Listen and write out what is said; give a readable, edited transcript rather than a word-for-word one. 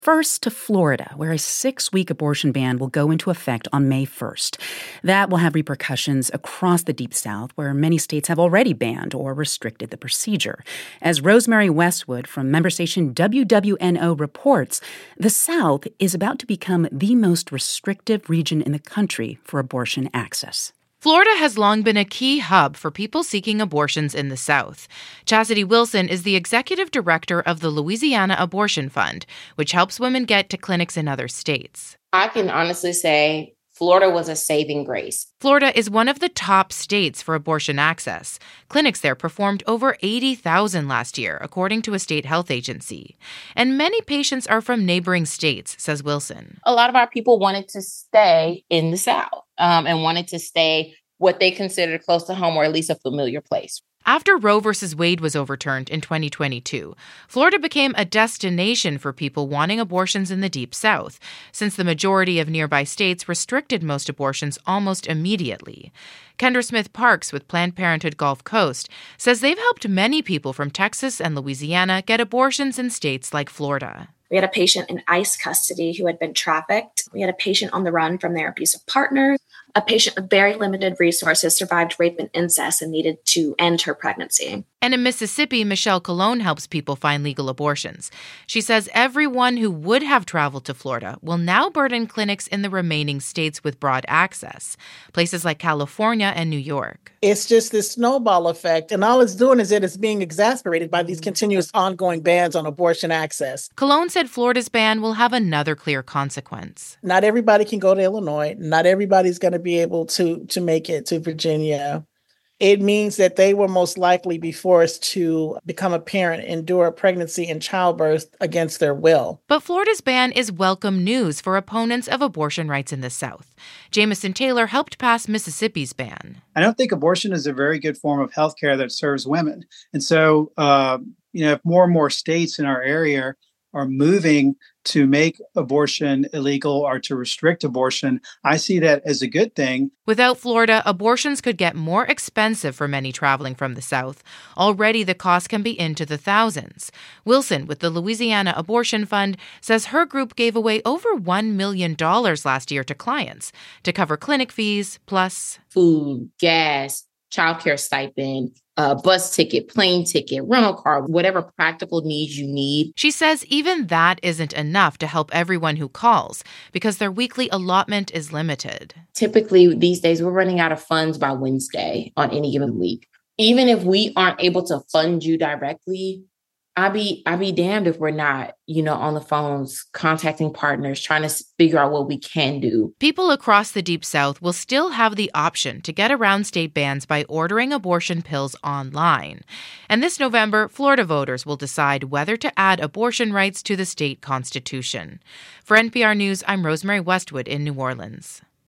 First to Florida, where a 6-week abortion ban will go into effect on May 1st. That will have repercussions across the Deep South, where many states have already banned or restricted the procedure. As Rosemary Westwood from member station WWNO reports, the South is about to become the most restrictive region in the country for abortion access. Florida has long been a key hub for people seeking abortions in the South. Chastity Wilson is the executive director of the Louisiana Abortion Fund, which helps women get to clinics in other states. I can honestly say Florida was a saving grace. Florida is one of the top states for abortion access. Clinics there performed over 80,000 last year, according to a state health agency. And many patients are from neighboring states, says Wilson. A lot of our people wanted to stay in the South and wanted to stay what they considered close to home or at least a familiar place. After Roe v. Wade was overturned in 2022, Florida became a destination for people wanting abortions in the Deep South, since the majority of nearby states restricted most abortions almost immediately. Kendra Smith Parks with Planned Parenthood Gulf Coast says they've helped many people from Texas and Louisiana get abortions in states like Florida. We had a patient in ICE custody who had been trafficked. We had a patient on the run from their abusive partner. A patient with very limited resources survived rape and incest and needed to end her pregnancy. And in Mississippi, Michelle Colon helps people find legal abortions. She says everyone who would have traveled to Florida will now burden clinics in the remaining states with broad access, places like California and New York. It's just this snowball effect, and all it's doing is that it's being exacerbated by these continuous ongoing bans on abortion access. Colon said Florida's ban will have another clear consequence. Not everybody can go to Illinois. Not everybody's going to be able to make it to Virginia. It means that they will most likely be forced to become a parent, endure a pregnancy and childbirth against their will. But Florida's ban is welcome news for opponents of abortion rights in the South. Jamison Taylor helped pass Mississippi's ban. I don't think abortion is a very good form of health care that serves women. And so, if more and more states in our area are moving to make abortion illegal or to restrict abortion, I see that as a good thing. Without Florida, abortions could get more expensive for many traveling from the South. Already, the cost can be into the thousands. Wilson, with the Louisiana Abortion Fund, says her group gave away over $1 million last year to clients to cover clinic fees, plus food, gas, childcare stipend, bus ticket, plane ticket, rental car, whatever practical needs you need. She says even that isn't enough to help everyone who calls because their weekly allotment is limited. Typically, these days, we're running out of funds by Wednesday on any given week. Even if we aren't able to fund you directly, I'd be damned if we're not, on the phones, contacting partners, trying to figure out what we can do. People across the Deep South will still have the option to get around state bans by ordering abortion pills online. And this November, Florida voters will decide whether to add abortion rights to the state constitution. For NPR News, I'm Rosemary Westwood in New Orleans.